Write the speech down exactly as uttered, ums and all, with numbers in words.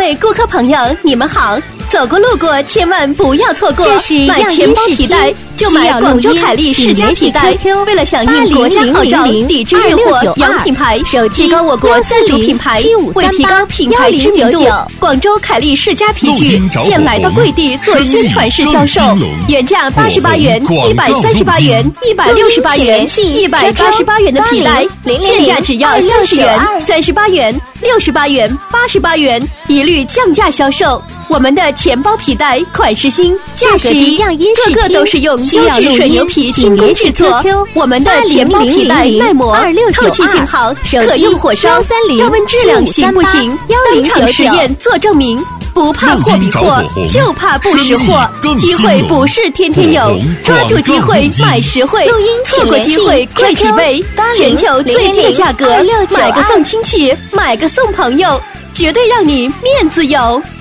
位顾客朋友，你们好！走过路过，千万不要错过。 这是买钱包皮带就买广州凯利世家皮带。为了响应国家号召，抵制日货洋品牌，提高我国自主品牌，为提高品牌知名度，广州凯利世家皮具现来到贵地做宣传式销售，原价八十八元、一百三十八元、一百六十八元、一百八十八元的皮带，现价只要三十元、三十八元、六十八元、八十八元，一律降价销售。我们的钱包皮带款式新，价格低，个个都是用优质水牛皮精工制作。我们的钱包皮带耐磨、透气性好，可用火烧。要问质量行不行？当场实验做证明。不怕货比货，就怕不识货。机会不是天天有，抓住机会买实惠。错过机会贵几倍，全球最低价格，买个送亲戚，买个送朋友，绝对让你面子有。